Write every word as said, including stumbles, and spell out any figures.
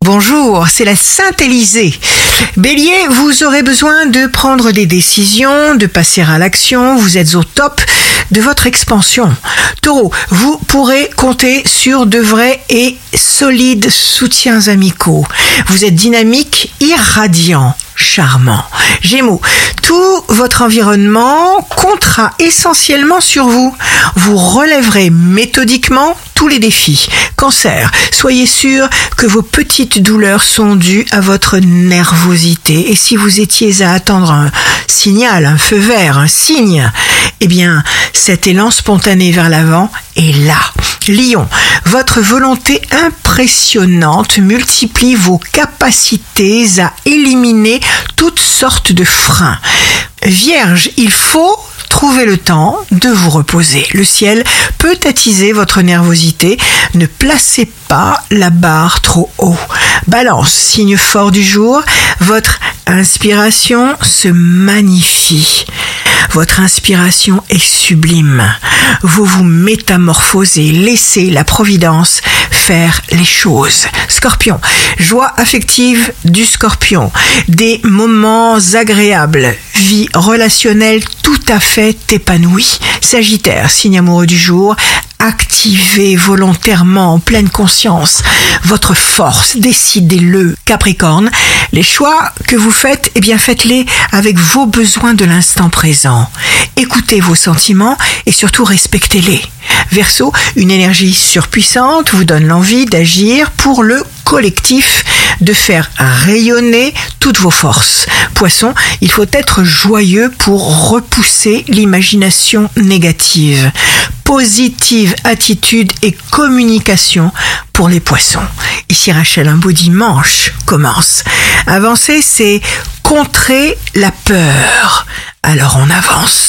Bonjour, c'est la Sainte-Élysée. Bélier, vous aurez besoin de prendre des décisions, de passer à l'action, vous êtes au top de votre expansion. Taureau, vous pourrez compter sur de vrais et solides soutiens amicaux. Vous êtes dynamique, irradiant, charmant. Gémeaux, tout votre environnement comptera essentiellement sur vous. Vous relèverez méthodiquement tous les défis. Cancer, soyez sûr que vos petites douleurs sont dues à votre nervosité. Et si vous étiez à attendre un signal, un feu vert, un signe, eh bien, cet élan spontané vers l'avant est là. Lion, votre volonté impressionnante multiplie vos capacités à éliminer toutes sortes de freins. Vierge, il faut trouver le temps de vous reposer. Le ciel peut attiser votre nervosité. Ne placez pas la barre trop haut. Balance, signe fort du jour, votre inspiration se magnifie. Votre inspiration est sublime. Vous vous métamorphosez. Laissez la providence faire les choses. Scorpion, joie affective du Scorpion. Des moments agréables. Vie relationnelle tout à fait épanouie. Sagittaire, signe amoureux du jour. Activez volontairement en pleine conscience votre force, décidez-le. Capricorne, les choix que vous faites, eh bien faites-les avec vos besoins de l'instant présent. Écoutez vos sentiments et surtout respectez-les. Verseau, une énergie surpuissante vous donne l'envie d'agir pour le collectif, de faire rayonner toutes vos forces. Poisson, il faut être joyeux pour repousser l'imagination négative. Positive attitude et communication pour les poissons. Ici Rachel, un beau dimanche commence. Avancer, c'est contrer la peur. Alors on avance.